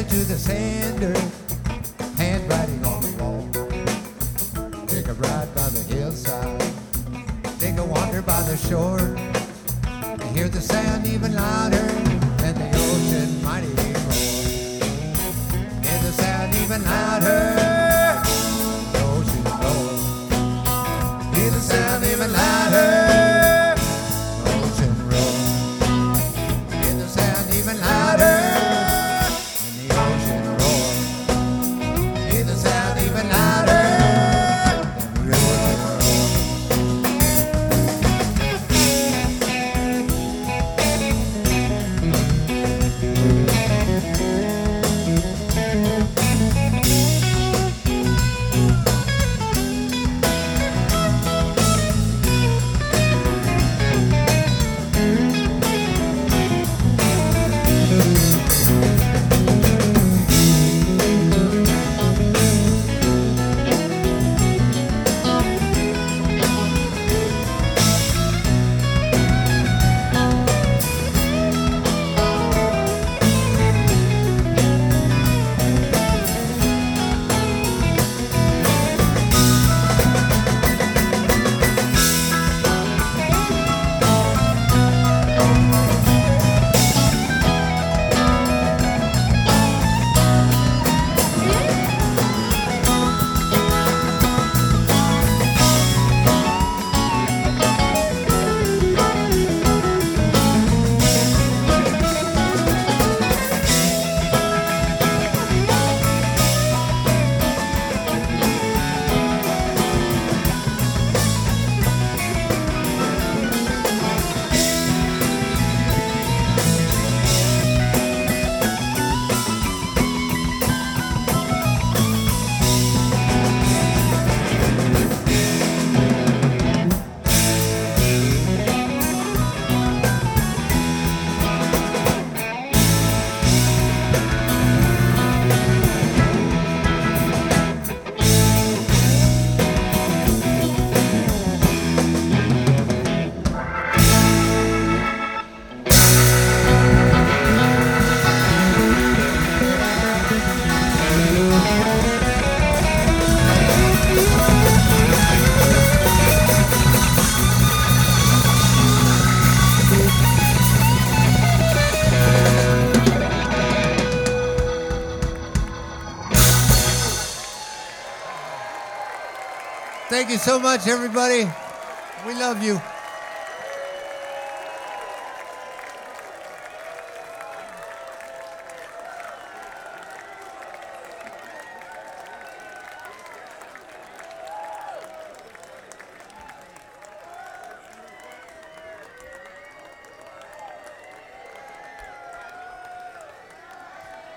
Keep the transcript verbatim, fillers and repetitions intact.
headed to the sander, handwriting on the wall. Take a ride by the hillside, take a wander by the shore. Hear the sound even louder than the ocean mighty roar. Hear the sound even louder, the ocean roar. Hear the sound even louder, the ocean roar. Hear the sound even louder, than the ocean roar. Hear the sound even louder, than the ocean roar. Thank you so much, everybody. We love you.